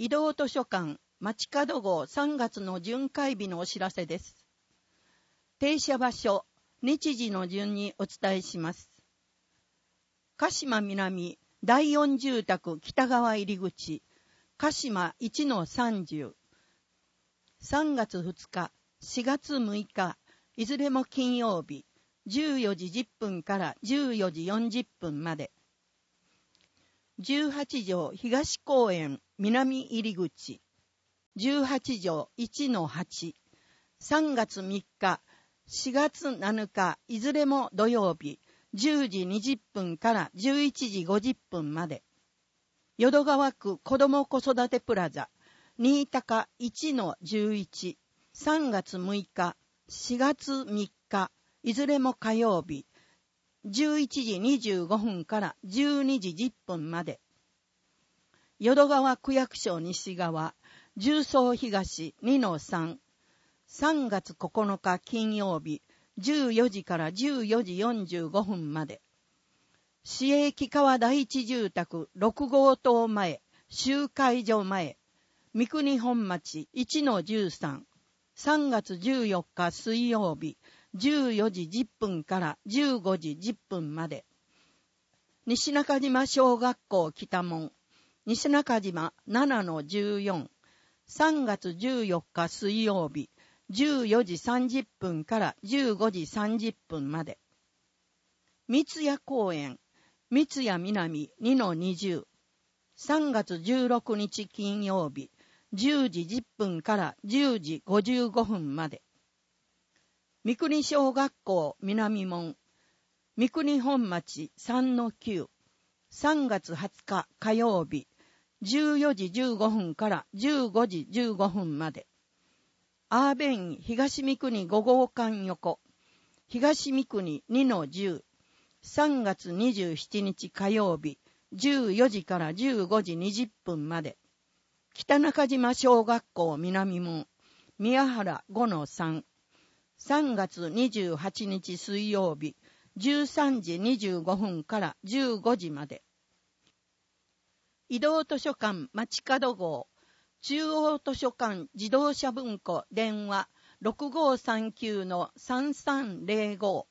移動図書館街角号3月の巡回日のお知らせです。停車場所、日時の順にお伝えします。鹿島南第4住宅北側入口、鹿島 1-30、3月2日、4月6日、いずれも金曜日、14時10分から14時40分まで。18条東公園南入り口、18条 1-8、3月3日、4月7日、いずれも土曜日、10時20分から11時50分まで。淀川区子ども子育てプラザ、新高 1-11、3月6日、4月3日、いずれも火曜日、11時25分から12時10分まで。淀川区役所西側、重曹東 2-3、3月9日金曜日、14時から14時45分まで。市営木川第一住宅6号棟前、集会所前、三国本町 1-13、3月14日水曜日、14時10分から15時10分まで。西中島小学校北門、西中島 7-14、3月14日水曜日、14時30分から15時30分まで。三谷公園、三谷南 2-20、3月16日金曜日、10時10分から10時55分まで。三国小学校南門、三国本町 3-9、3月20日火曜日、14時15分から15時15分まで。アーベン東三国5号館横、東三国 2-10、3月27日火曜日、14時から15時20分まで。北中島小学校南門、宮原 5-3、3月28日水曜日、13時25分から15時まで。移動図書館街角号、中央図書館自動車文庫電話 6539-3305